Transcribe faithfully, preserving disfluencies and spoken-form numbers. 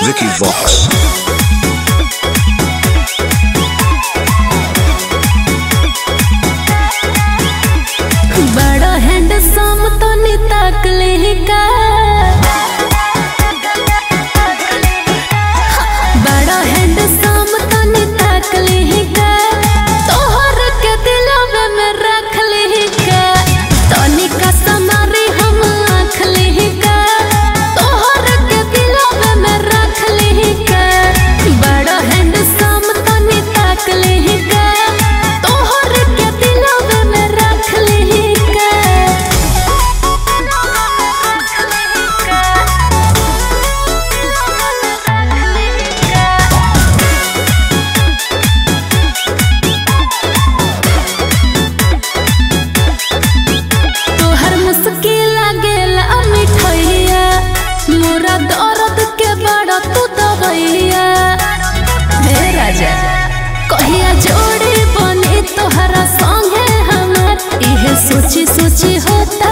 Vicky Vox. बड़ा handsome तो नी तकले का बड़ा हैंडसम तो नी तकले का तोहर के दिलवे में रख ले का तनी का समारी हम आँख ले का तोहर के दिलवे में रख ले का बड़ा हैंडसम तो नी तकले का तोहर के दिलवे में रख ले का तोहर मुश्किल लागेला मिठैया मोरा दर्द के बड़ा तू दवैया हे राजा कहिया जोड़ी बने तोहरा संगे हमार इहे सोची सोची होता